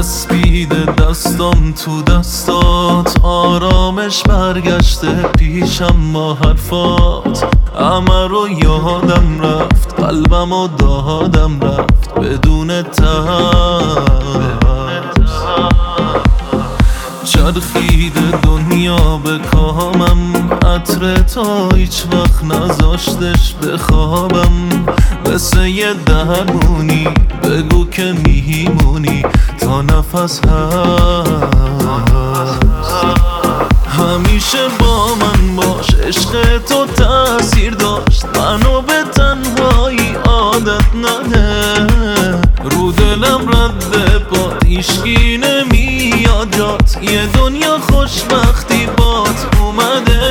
چسبیده دستم تو دستات، آرامش برگشته پیشم با حرفات. همه رو یادم رفت، قلبم و دادم رفت بدون ترس. چرخیده دنیا به کامم، عطر تا هیچ وقت نذاشتش بخوابم. مثل یه درمونی بگو که میمونی تا نفس هست. همیشه با من باش، عشق تو تأثیر داشت، منو به تنهایی عادت نده. رو دلم رد پات، هیچکی نمیاد جات، یه دنیا خوشبختی بات اومده.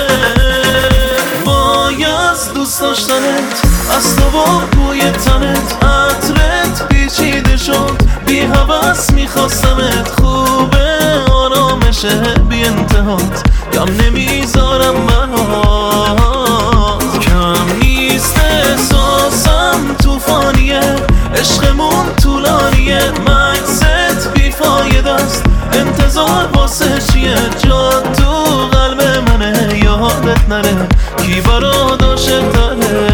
وای از دوست داشتنت، از تو با بوی تنت، عطرت پیچیده شد، بی هوس میخواستمت. خوبه آرامشه بی انتهات، کم نمیذارم برات. کم نیست احساسم توفانیه، عشقمون طولانیه، مکست بیفاید است، انتظار واسه چیه؟ جا تو قلب منه، یادت نره کی برات عاشق تره.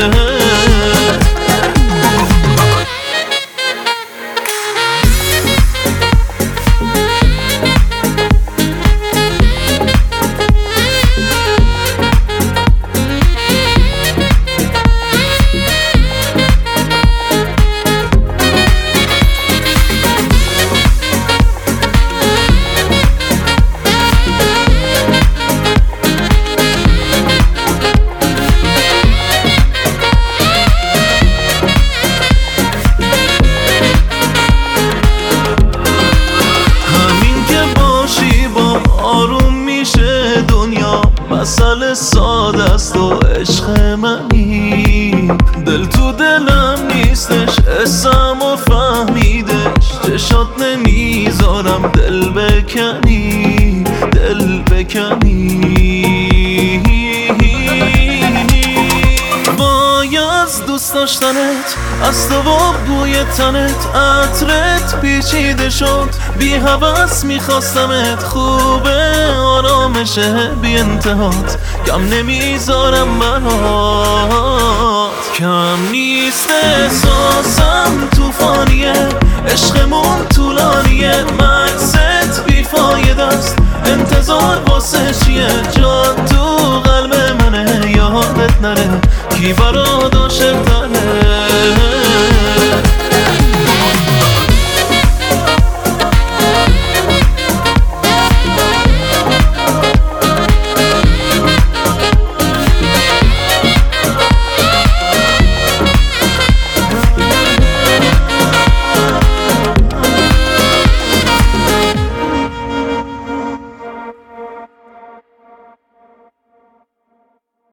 مسئله ساده است و عشق منی، دل تو دلم نیستش، اسم و فهمیدش، چشات نمیذارم دل بکنی، دل بکنی. وای از دوست داشتنت، از تو با بوی تنت، عطرت پیچیده شد، بی هوس میخواستمت. خوبه آرامشه بی انتهات، کم نمیذارم برات. کم نیست احساسم توفانیه، عشقمون طولانیه، مکست بیفاید است، انتظار واسه چیه؟ جا تو قلب منه، یادت نره کی برات